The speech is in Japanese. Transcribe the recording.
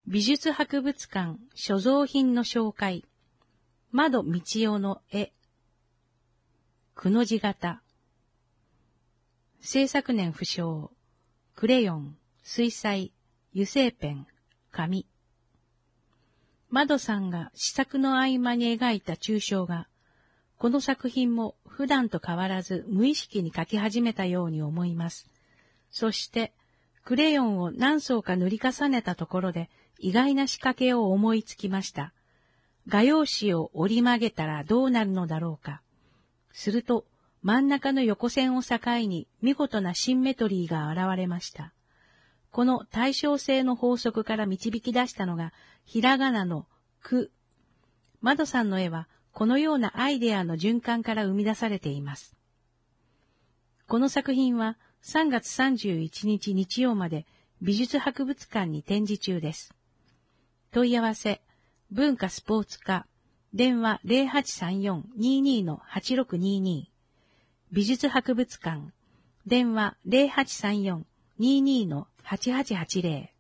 美術博物館所蔵品の紹介。窓道夫の絵。くの字型。制作年不詳。クレヨン、水彩、油性ペン、紙。窓さんが試作の合間に描いた抽象画。この作品も普段と変わらず無意識に描き始めたように思います。そして、クレヨンを何層か塗り重ねたところで意外な仕掛けを思いつきました。画用紙を折り曲げたらどうなるのだろうか。すると、真ん中の横線を境に見事なシンメトリーが現れました。この対称性の法則から導き出したのが、ひらがなのく。窓さんの絵は、このようなアイデアの循環から生み出されています。この作品は3月31日日曜まで美術博物館に展示中です。問い合わせ、文化スポーツ課、電話 0834-22-8622、美術博物館、電話 0834-22-8880